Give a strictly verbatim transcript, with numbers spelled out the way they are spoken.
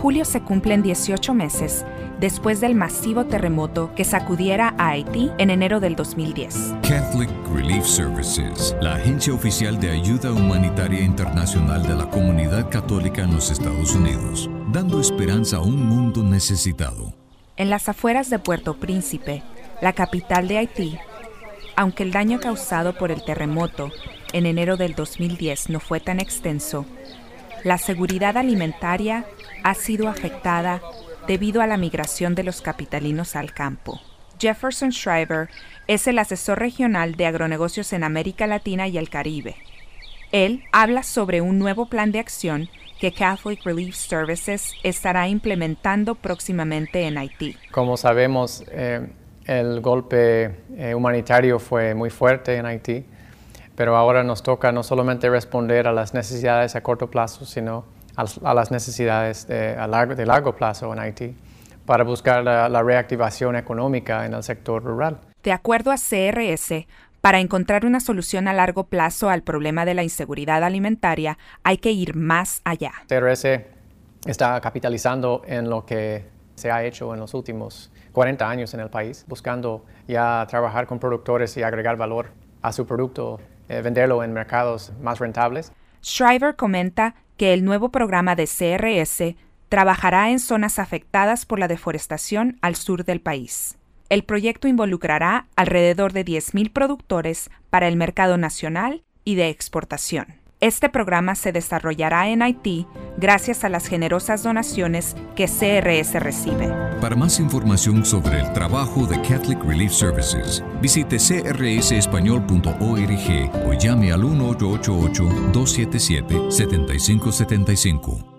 julio se cumplen dieciocho meses después del masivo terremoto que sacudiera a Haití en enero del dos mil diez. Catholic Relief Services, la agencia oficial de ayuda humanitaria internacional de la comunidad católica en los Estados Unidos, dando esperanza a un mundo necesitado. En las afueras de Puerto Príncipe, la capital de Haití, aunque el daño causado por el terremoto en enero del dos mil diez no fue tan extenso, la seguridad alimentaria ha sido afectada debido a la migración de los capitalinos al campo. Jefferson Shriver es el asesor regional de agronegocios en América Latina y el Caribe. Él habla sobre un nuevo plan de acción que Catholic Relief Services estará implementando próximamente en Haití. Como sabemos, eh, el golpe eh, humanitario fue muy fuerte en Haití, pero ahora nos toca no solamente responder a las necesidades a corto plazo, sino a, a las necesidades de, a largo, de largo plazo en Haití, para buscar la, la reactivación económica en el sector rural. De acuerdo a C R S, para encontrar una solución a largo plazo al problema de la inseguridad alimentaria, hay que ir más allá. C R S está capitalizando en lo que se ha hecho en los últimos cuarenta años en el país, buscando ya trabajar con productores y agregar valor a su producto, eh, venderlo en mercados más rentables. Shriver comenta que el nuevo programa de C R S trabajará en zonas afectadas por la deforestación al sur del país. El proyecto involucrará alrededor de diez mil productores para el mercado nacional y de exportación. Este programa se desarrollará en Haití gracias a las generosas donaciones que C R S recibe. Para más información sobre el trabajo de Catholic Relief Services, visite c r s español punto org o llame al uno ocho ocho ocho, dos siete siete, siete cinco siete cinco.